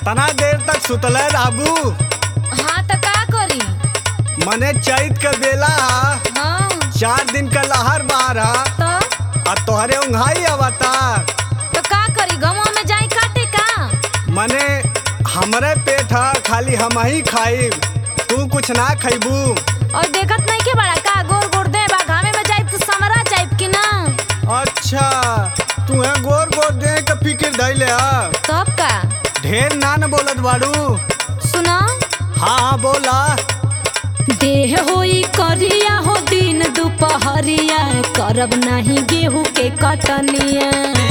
तना देर तक सुतले रहबू? हाँ तो का करी? मने चैत के बेला हाँ 4 दिन का लहर बार तो आ तोहरे उंघाई आवता। का करी? गमो में जाई काटे का? मने हमरे पेट है, खाली हम ही खाई, तू कुछ ना खैबू। और देखत नहीं के बड़ा का गोर गोर दे बा घामे में जाई तो समरा जाई कि ना? अच्छा तू है गोर गोर दे के फिक्र धैले है। तब का ढेर ना न बोलत बाड़ू। सुना हाँ बोला। देह होई करिया हो दिन दुपहरिया, करब नहीं गेहूं के कटनिया।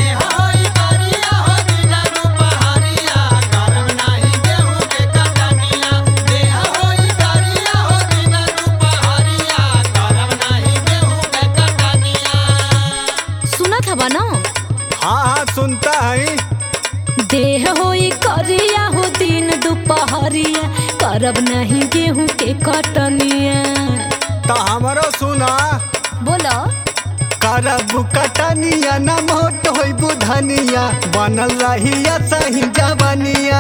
सुनत हवा ना? हाँ हाँ सुनता है। देह होई करिया हो दिन दुपहरिया, करब नहीं गेहूं के कटनिया। तो हमरो सुना। बोलो करब कटनिया न मोट होई बुधनिया, बनल रहिया सही जवनिया।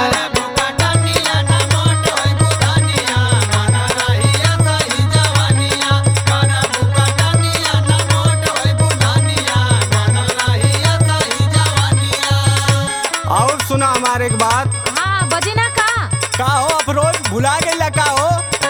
और सुना हमारे एक बात। हाँ बजे ना का हो अफरोज भुला गई का हो?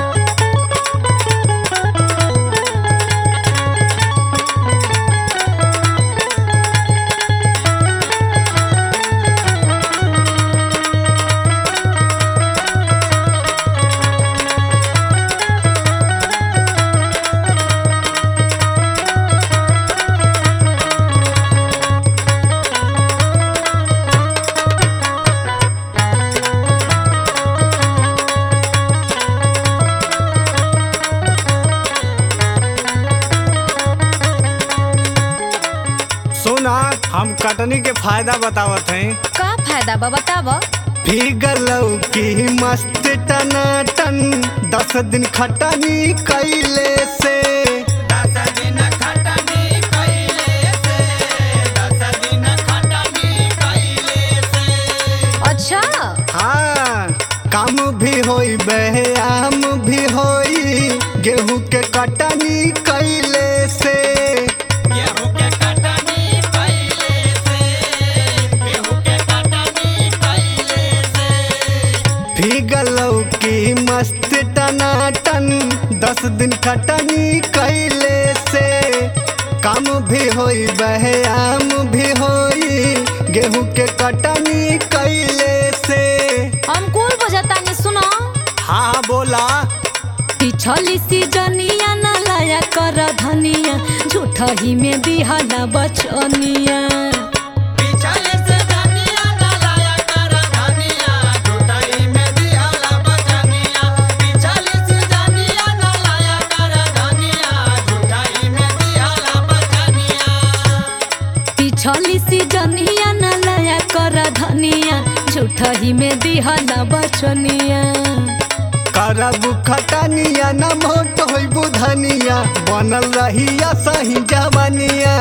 सुना हम कटनी के फायदा बतावत हैं। का फायदा बा बताव? भीगलौ की मस्त टनाटन, 10 दिन खटनी कैले से। 10 दिन खटनी कैले से, 10 दिन खटनी कैले से। अच्छा हाँ काम भी होई व्यायाम भी होई, गेहूं के कटनी कैले से। भीगलौ की मस्त टनाटन, 10 दिन खटनी कैले से। काम भी होई व्यायाम भी होई, गेहूं के कटनी कैले से। हम कुल बुझता नहीं। सुनो हाँ बोला। पिछली सीजनिया न लाया कर धनिया, झूठा ही में दिहाला बचनिया। पिछली सीजनिया न लाया कर धनिया, झूठा ही में दिहाला बचनिया। करब खटनिया न मोट होई बुधनिया, बनल रहिया सही जवनिया।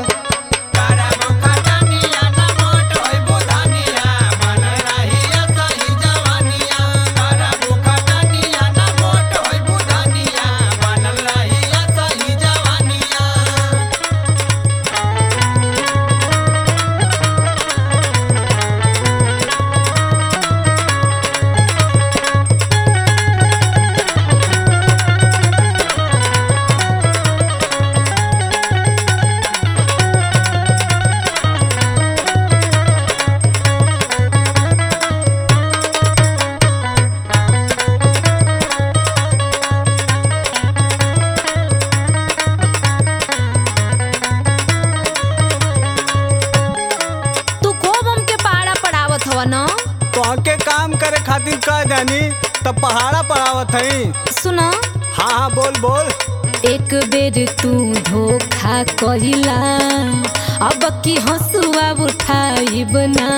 तोहके काम करे खातिर कह देनी तब पहाड़ा पढ़ावत है। सुनो हाँ हाँ बोल बोल। एक बेर तू धोखा कहिला, अब की हंसुआ उठाई बना।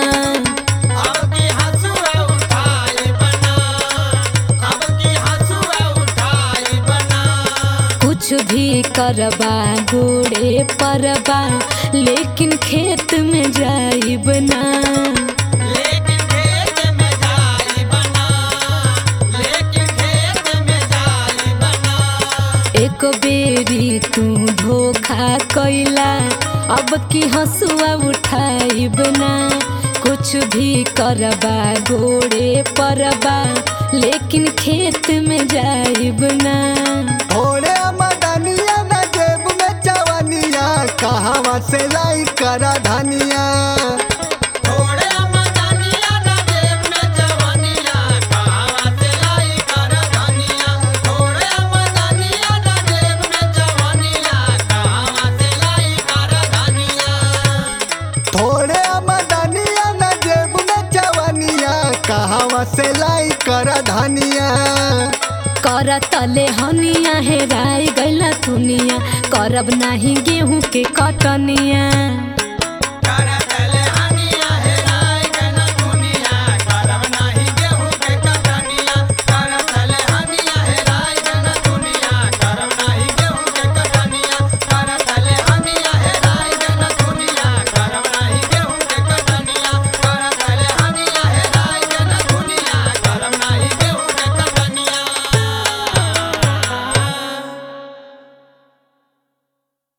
कुछ भी करबा गोड़े परबा, लेकिन खेत में जाई बना। लेकिन खेत में धोखा कैला अब की हंसुआ उठाइब ना कुछ भी करबा गोड़े परबा लेकिन खेत में जाइब ना थोड़े मदनिया न जेब में जवानिया कहवा से लाई करा धनिया कहवा से लाई करा धनिया कर तले हनिया हेराई गइला दुनिया करब नाही गेहूं के कटनिया।